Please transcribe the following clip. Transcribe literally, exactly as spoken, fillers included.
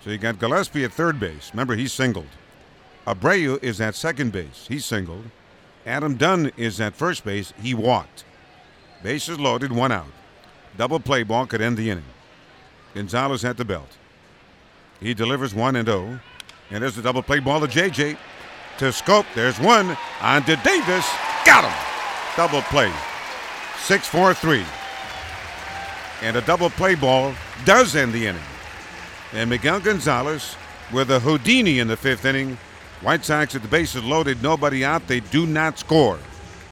So you got Gillespie at third base. Remember, he's singled. Abreu is at second base. He's singled. Adam Dunn is at first base. He walked. Bases loaded, one out. Double play ball could end the inning. Gonzalez at the belt. He delivers one and oh. And there's a double play ball to J J. To Scope. There's one. On to Davis. Got him. Double play. six four three. And a double play ball does end the inning. And Miguel Gonzalez with a Houdini in the fifth inning. White Sox at the bases loaded, nobody out. They do not score.